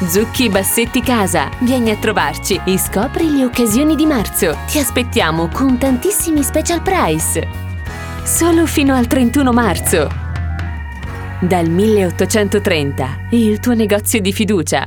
Zucchi Bassetti Casa. Vieni a trovarci e scopri le occasioni di marzo. Ti aspettiamo con tantissimi special price. Solo fino al 31 marzo. Dal 1830, il tuo negozio di fiducia.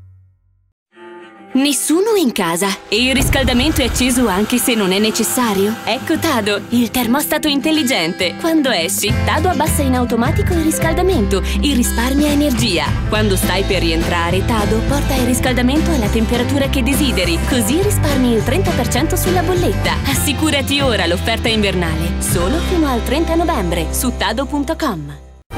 Nessuno in casa e il riscaldamento è acceso anche se non è necessario? Ecco Tado, il termostato intelligente. Quando esci, Tado abbassa in automatico il riscaldamento e risparmia energia. Quando stai per rientrare, Tado porta il riscaldamento alla temperatura che desideri, così risparmi il 30% sulla bolletta. Assicurati ora l'offerta invernale, solo fino al 30 novembre su tado.com.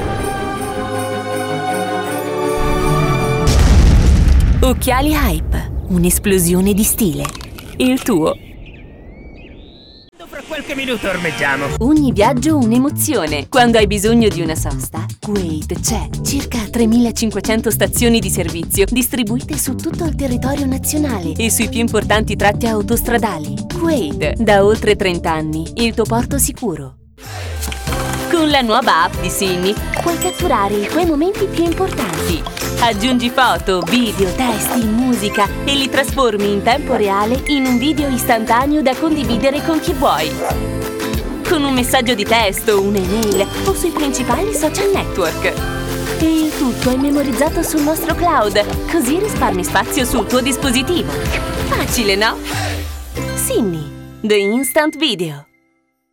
Occhiali Hype. Un'esplosione di stile. Il tuo. Fra qualche minuto ormeggiamo. Ogni viaggio un'emozione. Quando hai bisogno di una sosta, Kuwait c'è. Circa 3.500 stazioni di servizio distribuite su tutto il territorio nazionale e sui più importanti tratti autostradali. Kuwait, da oltre 30 anni, il tuo porto sicuro. Con la nuova app di Sinni puoi catturare i tuoi momenti più importanti. Aggiungi foto, video, testi, musica e li trasformi in tempo reale in un video istantaneo da condividere con chi vuoi. Con un messaggio di testo, un'email o sui principali social network. E il tutto è memorizzato sul nostro cloud, così risparmi spazio sul tuo dispositivo. Facile, no? Sinni, The Instant Video.